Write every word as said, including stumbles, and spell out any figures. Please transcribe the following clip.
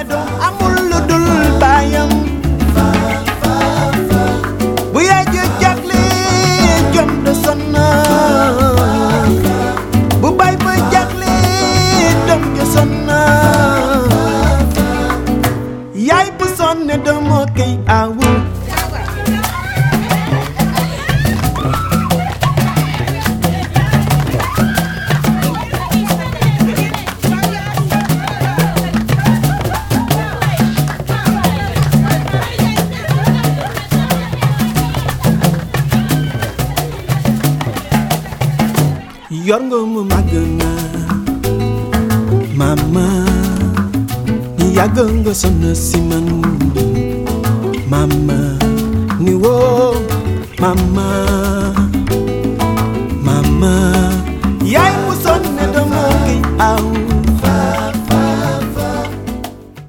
doom amul lu dul baayam bu yaay ji jagle jom de sonna bu baay ba jagle doom ja sonna yaay bu sonne doom moo koy awu yor nga mu màgg na mama ni yàgg nga sonn si man mama ni woo mama